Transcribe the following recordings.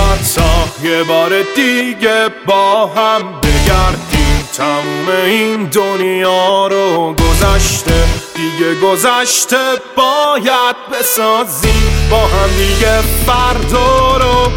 تا یه بار دیگه با هم بگردیم تموم این دنیا رو. گذشته دیگه گذشته، باید بسازیم با هم دیگه فردا رو.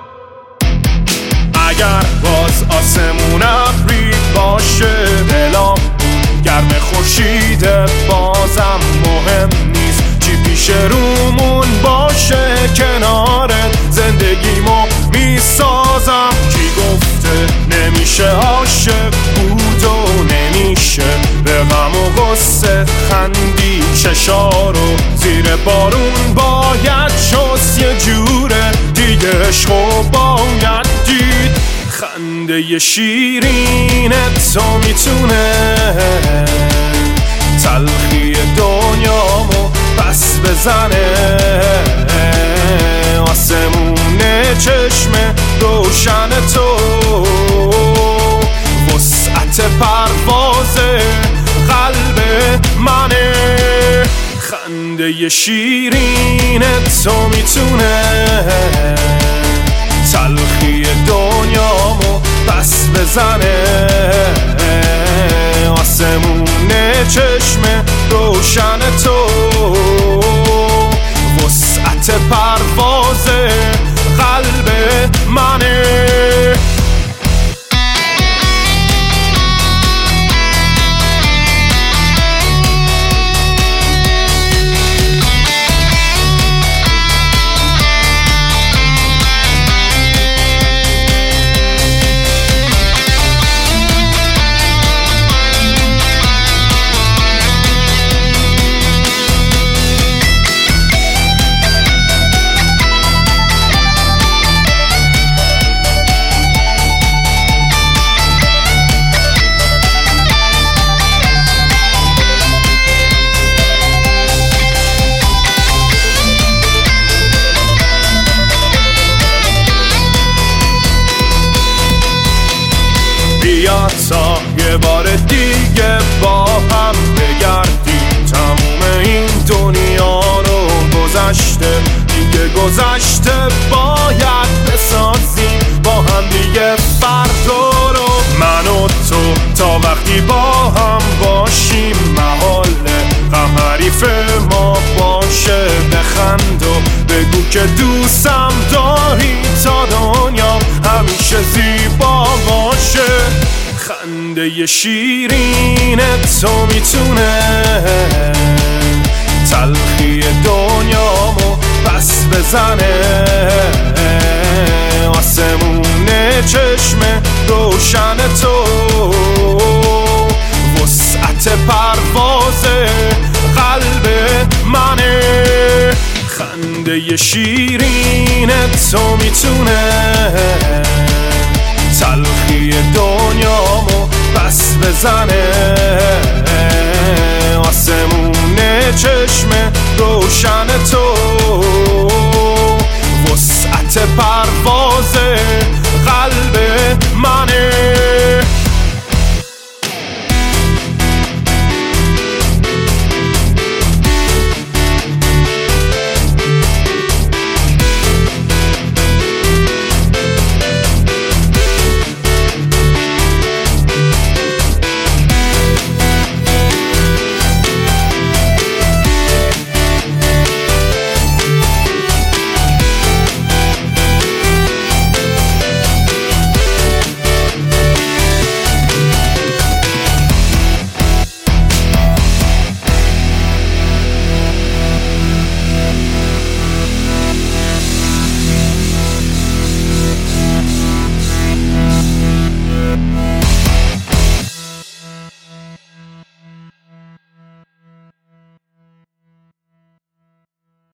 اگر باز آسمون ابری باشه، دلم گرم خورشید بازم مهم نیست. چی پیش رومون باشه، کنارت زندگیمو میسازم. کی گفته نمیشه عاشق بود و نمیشه به غم و غصه خندی؟ چشارو زیر بارون باید شست، یه جوره دیگه عشقو باید دید. خنده شیرین تو میتونه تلخی دنیامو پس بزنه. آسمون چشم روشن تو وسعت پرواز قلب منه. خنده شیرین تو میتونه تلخی دنیامو پس بزنه. آسمون چشم روشن تو وسعت پرواز قلب منه. بیا تا یه بار دیگه با هم بگردیم تموم این دنیا رو. گذشته دیگه گذشته، باید بسازیم با هم دیگه فردا رو. من و تو تا وقتی با هم باشیم، محال غم حریف ما باشه. بخند و بگو که دوستم داری تا دنیا همیشه زیبا باشه. خنده شیرین تو میتونه تلخی دنیامو پس بزنه. آسمون چشم روشن تو وسعت پرواز قلب منه. خنده شیرین تو میتونه تلخی دنیامو پس بزنه. آسمون چشم روشن تو